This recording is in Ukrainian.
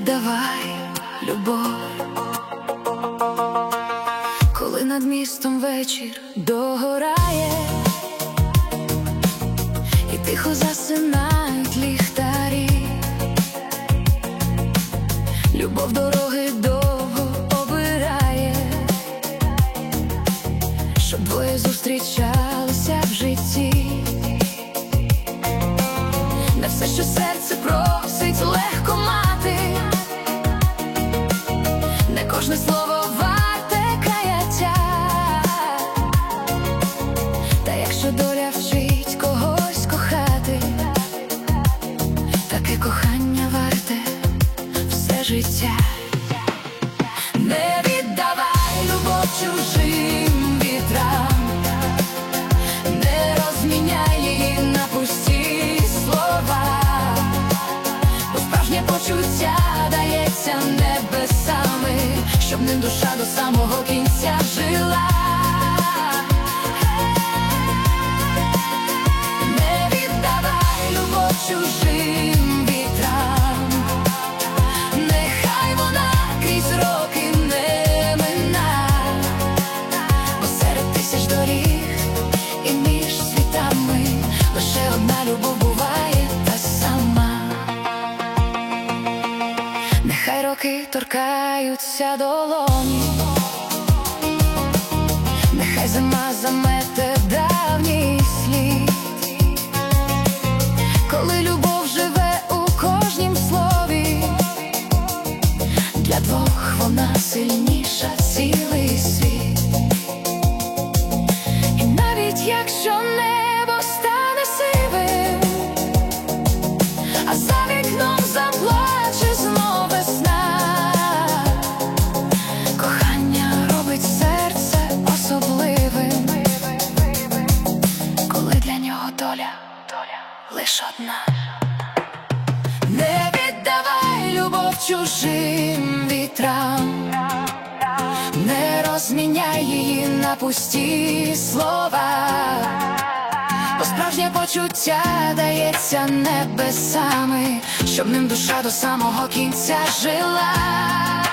віддавай любов. Коли над містом вечір догорає і тихо засинають ліхтарі, любов дороги довго обирає, щоб двоє зустрічалися в житті. Не все, що серце просить, легко мати, не кожне слово варте каяття. Та якщо доля вчить когось кохати, таке кохання варте все життя. Не віддавай любов чужим вітрам, не розміняй її на пусті слова, бо справжнє почуття дається небесами, щоб ним душа до самого кінця жила. Не віддавай любов чужим вітрам, нехай вона крізь роки не мина, бо серед тисяч доріг і між світами лише одна любов буває та сама. Нехай роки торкаються долоні, нехай зима замете давній слід, коли любов живе у кожнім слові, для двох вона сильніша цілий світ. І навіть якщо небо стане сивим, а за вікном заплаче знов весна, кохання робить серце особливим, коли для нього доля лиш одна. Не віддавай любов чужим вітрам, не розміняй її на пусті слова, бо справжнє почуття дається небесами, щоб ним душа до самого кінця жила.